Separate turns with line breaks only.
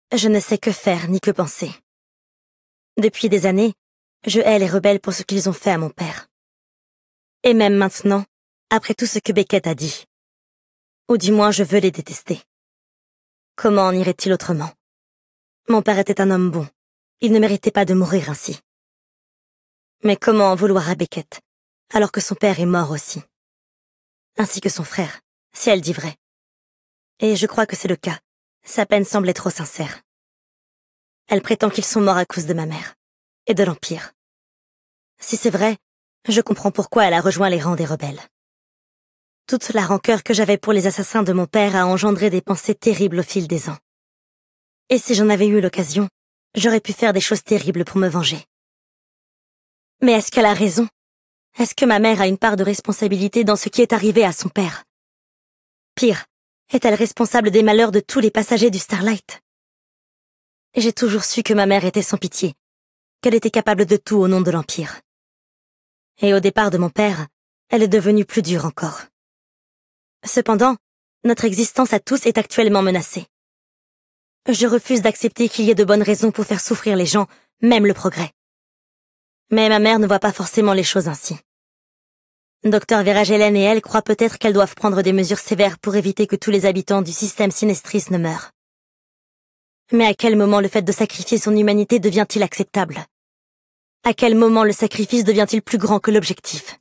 Je ne sais que faire ni que penser. Depuis des années, je hais les rebelles pour ce qu'ils ont fait à mon père. Et même maintenant, après tout ce que Beckett a dit. Ou du moins je veux les détester. Comment en irait-il autrement? Mon père était un homme bon. Il ne méritait pas de mourir ainsi. Mais comment en vouloir à Beckett, alors que son père est mort aussi? Ainsi que son frère, si elle dit vrai. Et je crois que c'est le cas. Sa peine semblait trop sincère. Elle prétend qu'ils sont morts à cause de ma mère. Et de l'Empire. Si c'est vrai, je comprends pourquoi elle a rejoint les rangs des rebelles. Toute la rancœur que j'avais pour les assassins de mon père a engendré des pensées terribles au fil des ans. Et si j'en avais eu l'occasion, j'aurais pu faire des choses terribles pour me venger. Mais est-ce qu'elle a raison? Est-ce que ma mère a une part de responsabilité dans ce qui est arrivé à son père? Pire, est-elle responsable des malheurs de tous les passagers du Starlight? J'ai toujours su que ma mère était sans pitié, qu'elle était capable de tout au nom de l'Empire. Et au départ de mon père, elle est devenue plus dure encore. Cependant, notre existence à tous est actuellement menacée. Je refuse d'accepter qu'il y ait de bonnes raisons pour faire souffrir les gens, même le progrès. Mais ma mère ne voit pas forcément les choses ainsi. Dr Veragelen et elle croient peut-être qu'elles doivent prendre des mesures sévères pour éviter que tous les habitants du système Sinestris ne meurent. Mais à quel moment le fait de sacrifier son humanité devient-il acceptable? À quel moment le sacrifice devient-il plus grand que l'objectif?